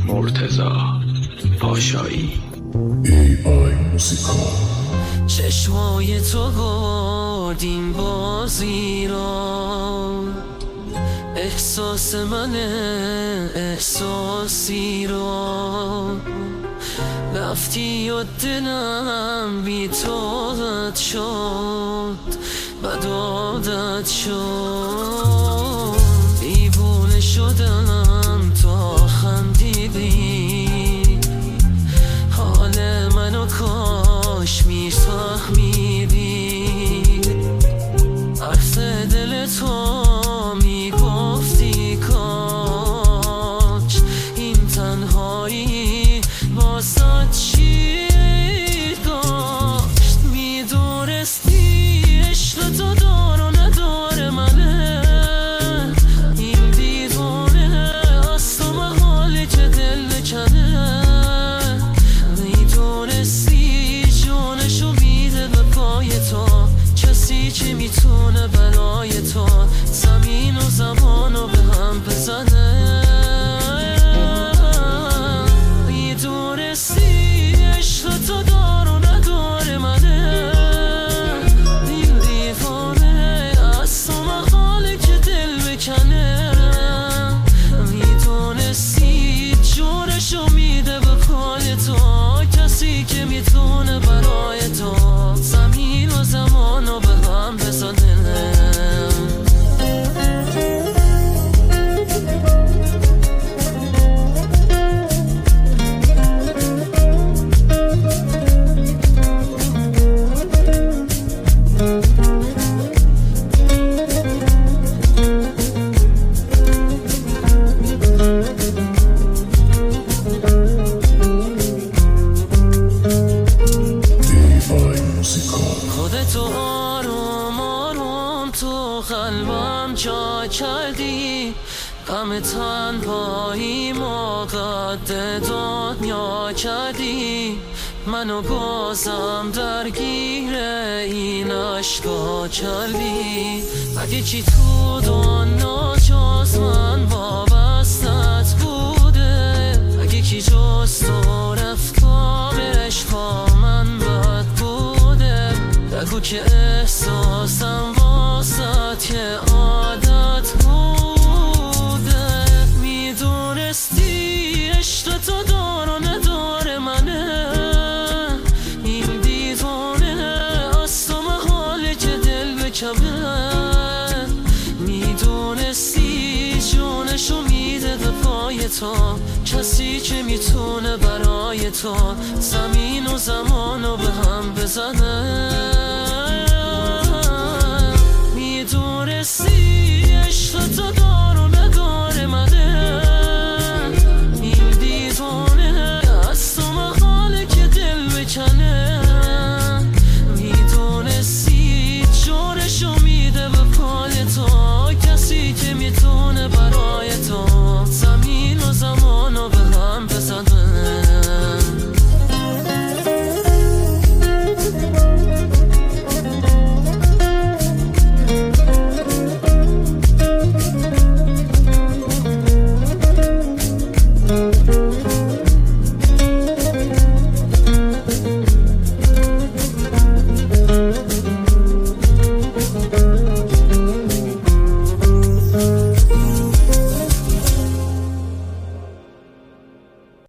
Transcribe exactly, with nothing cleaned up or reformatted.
مرتضی پاشایی. ای آی موسیقا. چشمای تو بردیم بازی را، احساس من احساسی را، رفتی و دلم بی طاقت شد، بد عادت شد، دیوونه شدم تا خندیدی، حال منو کاش میفهمیدی، عکس دل تو میگفتی کاش این تنهایی واسه چی داشت، میدونستی عشق تو دار و ندار منه، این دیوانه از تو محاله که دل بکنه، میدونستی جونشو میده به پای تو، کسی که میتونه برای تو زمین و زمانو به هم بزنه، میدونستی عشق تو دار و ندار منه، این دیوانه از تو محاله که دل بکنه، میدونستی جونشو میده به پای تو، کسی که میتونه برای تو زمین و زمانو به هم بزنه. خودتو آروم آروم تو قلبم جا کردی، غم تنهایی قد دنیا کردی، منو بازم درگیر این عشقا کردی، اگه چی تو دنیا جز من وابستت بوده، اگه کی جز تو رفتارش با من بد بوده، بگو که احساسم واسط یه عادت بوده، میدونستی عشق تو دار و ندار منه، این دیوانه از تو محاله که دل بکنه، میدونستی جونشو میده به پای تو، کسی که میتونه برای تو زمین و زمانو به هم بزنه، میدونستی عشق تو دار و ندار منه، این دیوانه از تو محاله که دل بکنه، میدونستی جونشو میده به پای تو، کسی که میتونه برای تو زمین و زمانو